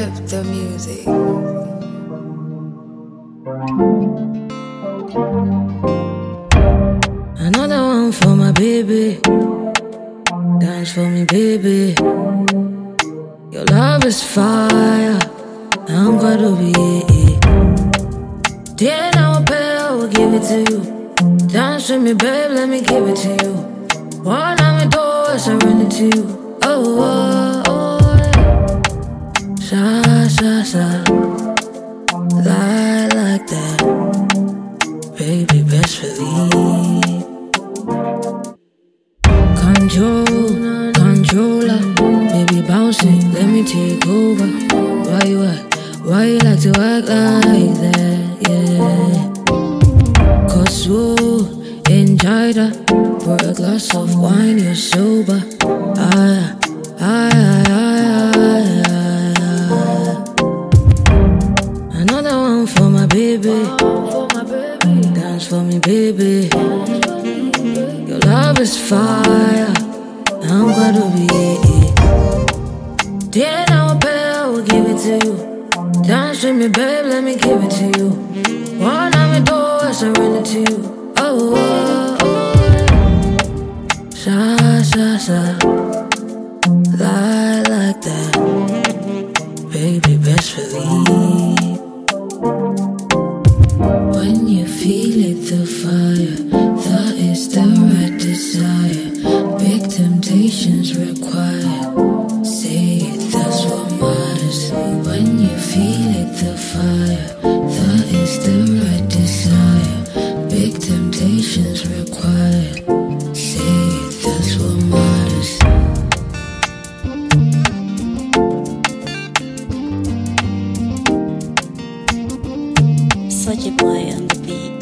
flip the music. Another one for my baby. Dance for me, baby. Your love is fire. I'm gonna be it. Dear, now I pay, I will give it to you. Dance with me, babe, let me give it to you. One time me do, I surrender to you. Oh, oh, oh, yeah. Sha, sha, sha. Lie like that. Baby, best believe. Controller, baby bouncing, let me take over. Why you at? Why you like to act like that? Yeah. Cause whoa, enjoy that. Pour a glass of wine, you're sober. Ah, ah, ah, ah, ah. Another one for my baby. Dance for me, baby. Your love is fire. I'm gonna be it. Dear, now I pay, I will give it to you. Dance with me, babe, let me give it to you. One time me do, I surrender to you. Oh, oh, oh. Sha, sha, sha. Lie like that. Baby, best believe. When you feel it, the fire, that is the right desire. Big temptations required. Say it, that's what matters. When you feel it, the fire, that is the right desire. Big temptations required. Say it, that's what matters. Such a boy on the beat.